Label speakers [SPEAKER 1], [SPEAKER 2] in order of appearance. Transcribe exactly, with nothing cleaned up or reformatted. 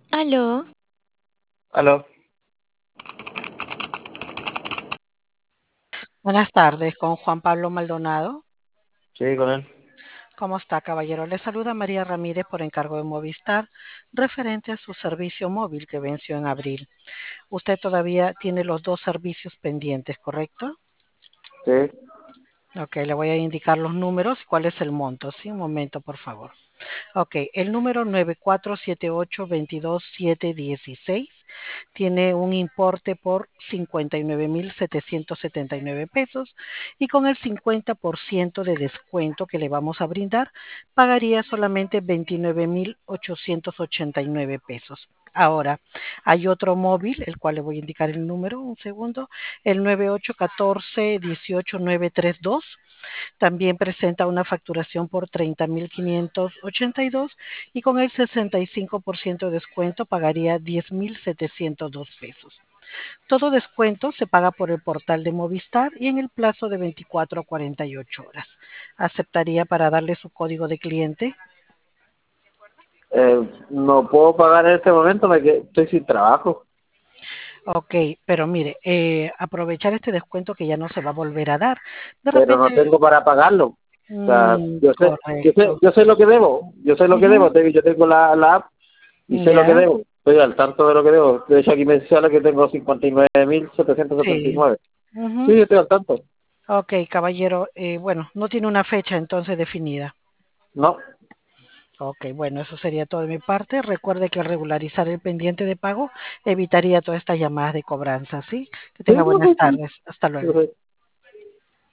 [SPEAKER 1] Aló,
[SPEAKER 2] Aló,
[SPEAKER 3] Buenas tardes, con Juan Pablo Maldonado.
[SPEAKER 2] sí, con él.
[SPEAKER 3] ¿Cómo está, caballero? Le saluda María Ramírez por encargo de Movistar, referente a su servicio móvil que venció en abril. Usted todavía tiene los dos servicios pendientes, ¿correcto?
[SPEAKER 2] Sí,
[SPEAKER 3] Ok, le voy a indicar los números y cuál es el monto. Sí, un momento, por favor. Ok, el número nueve cuatro siete ocho dos dos siete uno seis tiene un importe por cincuenta y nueve mil setecientos setenta y nueve pesos y con el cincuenta por ciento de descuento que le vamos a brindar, pagaría solamente veintinueve mil ochocientos ochenta y nueve pesos. Ahora, hay otro móvil, el cual le voy a indicar el número, un segundo, el nueve ocho uno cuatro uno ocho nueve tres dos. También presenta una facturación por treinta mil quinientos ochenta y dos y con el sesenta y cinco por ciento de descuento pagaría diez mil setecientos dos pesos. Todo descuento se paga por el portal de Movistar y en el plazo de veinticuatro a cuarenta y ocho horas. ¿Aceptaría para darle su código de cliente?
[SPEAKER 2] eh, no puedo pagar en este momento porque estoy sin trabajo,
[SPEAKER 3] Ok, pero mire, eh, aprovechar este descuento que ya no se va a volver a dar. De
[SPEAKER 2] pero no
[SPEAKER 3] repente,
[SPEAKER 2] tengo para pagarlo. O sea,
[SPEAKER 3] mm,
[SPEAKER 2] yo sé, yo sé,
[SPEAKER 3] correcto.
[SPEAKER 2] yo sé lo que debo, yo sé lo que
[SPEAKER 3] Ujú,
[SPEAKER 2] debo, te- yo tengo la, la app y sé lo que
[SPEAKER 3] ya,
[SPEAKER 2] debo, estoy al tanto de lo que debo. De hecho, aquí me sale que tengo cincuenta y nueve mil setecientos setenta y
[SPEAKER 3] sí.
[SPEAKER 2] nueve. Sí,
[SPEAKER 3] Ujú.
[SPEAKER 2] yo estoy al tanto.
[SPEAKER 3] Ok, caballero, eh, bueno, no tiene una fecha entonces definida.
[SPEAKER 2] No,
[SPEAKER 3] Ok, bueno, eso sería todo de mi parte. Recuerde que al regularizar el pendiente de pago evitaría todas estas llamadas de cobranza, ¿sí? Que
[SPEAKER 2] sí,
[SPEAKER 3] tenga
[SPEAKER 2] no
[SPEAKER 3] buenas
[SPEAKER 2] sé, sí,
[SPEAKER 3] tardes. Hasta
[SPEAKER 2] no
[SPEAKER 3] luego.
[SPEAKER 2] sé.